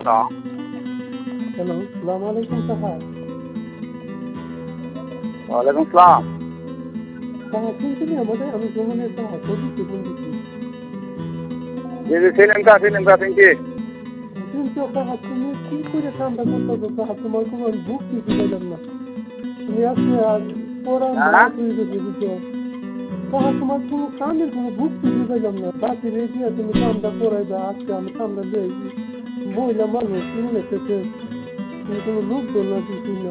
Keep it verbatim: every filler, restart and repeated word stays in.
Hello, সালাম আলাইকুম সাহাব। ওয়ালাইকুম সালাম। সাহাব শুনছিলি আমাদের আমি জমিনের সাহাব বলছি বলছি জি জি শ্রীলঙ্কা শ্রীলঙ্কা শুনছি। কিন্তু সাহাব তুমি কি করে কামটা করতেছো সাহাব? তোমার কোনো আমি ভুক্তি দিলাম না। তুমি আজকে আর পড়া না না মাছ হয়ে গেছে বুঝছো সাহাব, তোমার কোনো কামের কোনো ভুক্তি দিলাম না। বাকি রেডিয়া তুমি কামটা করাই দাও, আজকে আমি কামটা দিয়েছি। মহিলা মানুষ তুমি নেতেছে, তুমি কোনো লোক না কিছু না।